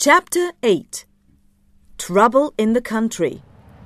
Chapter 8. Trouble in the Country.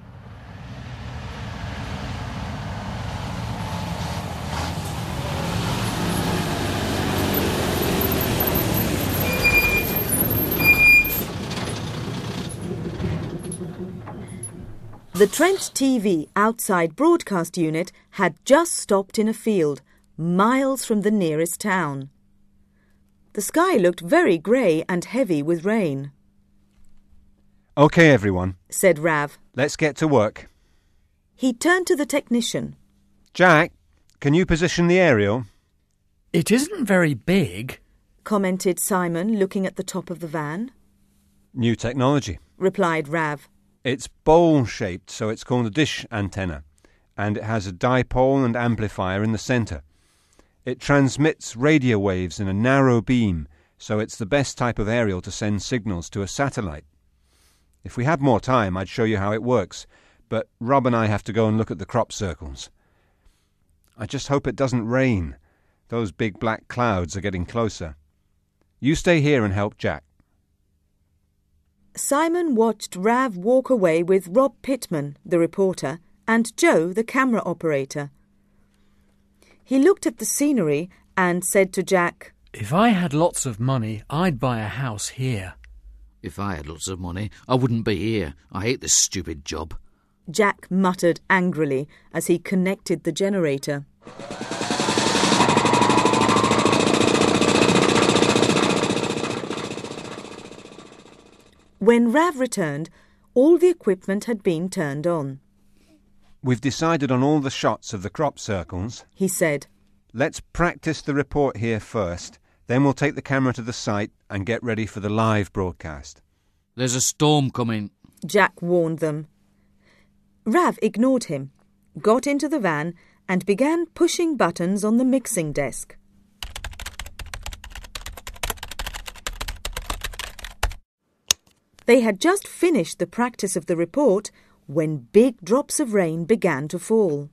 The Trent TV outside broadcast unit had just stopped in a field, miles from the nearest town. The sky looked very grey and heavy with rain. OK, everyone, said Rav. Let's get to work. He turned to the technician. Jack, can you position the aerial? It isn't very big, commented Simon, looking at the top of the van. New technology, replied Rav. It's bowl-shaped, so it's called a dish antenna, and it has a dipole and amplifier in the centre. It transmits radio waves in a narrow beam, so it's the best type of aerial to send signals to a satellite. If we had more time, I'd show you how it works, but Rob and I have to go and look at the crop circles. I just hope it doesn't rain. Those big black clouds are getting closer. You stay here and help Jack. Simon watched Rav walk away with Rob Pittman, the reporter, and Joe, the camera operator. He looked at the scenery and said to Jack, "If I had lots of money, I'd buy a house here." "If I had lots of money, I wouldn't be here. I hate this stupid job." Jack muttered angrily as he connected the generator. When Rav returned, all the equipment had been turned on. We've decided on all the shots of the crop circles, he said. Let's practice the report here first, then we'll take the camera to the site and get ready for the live broadcast. "There's a storm coming," Jack warned them. Rav ignored him, got into the van and began pushing buttons on the mixing desk. They had just finished the practice of the report when big drops of rain began to fall.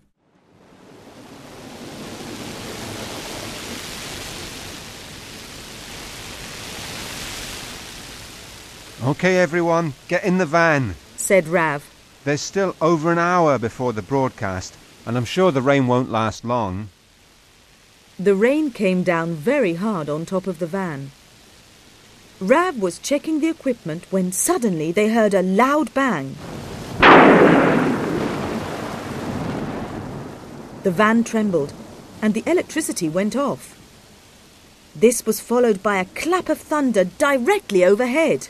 OK, everyone, get in the van, said Rav. There's still over an hour before the broadcast, and I'm sure the rain won't last long. The rain came down very hard on top of the van. Rav was checking the equipment when suddenly they heard a loud bang. The van trembled and the electricity went off. This was followed by a clap of thunder directly overhead.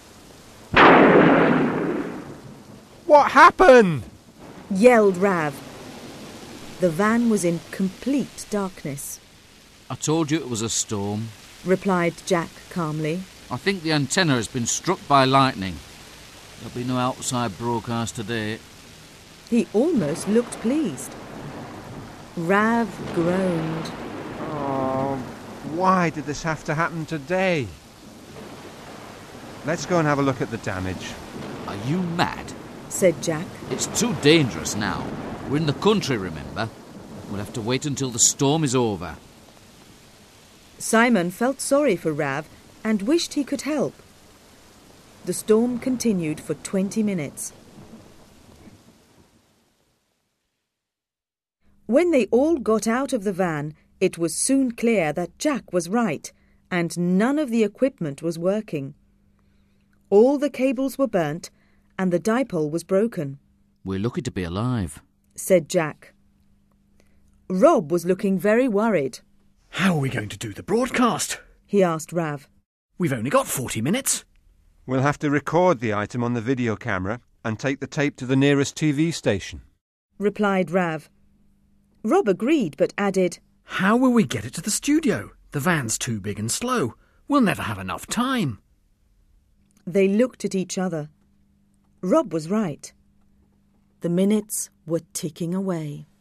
What happened? Yelled Rav. The van was in complete darkness. "I told you it was a storm," replied Jack calmly. "I think the antenna has been struck by lightning. There'll be no outside broadcast today." He almost looked pleased. Rav groaned. Oh, why did this have to happen today? Let's go and have a look at the damage. "Are you mad?" said Jack. "It's too dangerous now. We're in the country, remember? We'll have to wait until the storm is over." Simon felt sorry for Rav and wished he could help. The storm continued for 20 minutes. When they all got out of the van, it was soon clear that Jack was right and none of the equipment was working. All the cables were burnt and the dipole was broken. "We're lucky to be alive," said Jack. Rob was looking very worried. "How are we going to do the broadcast?" he asked Rav. "We've only got 40 minutes. We'll have to record the item on the video camera and take the tape to the nearest TV station, replied Rav. Rob agreed but added, "How will we get it to the studio? The van's too big and slow. We'll never have enough time." They looked at each other. Rob was right. The minutes were ticking away.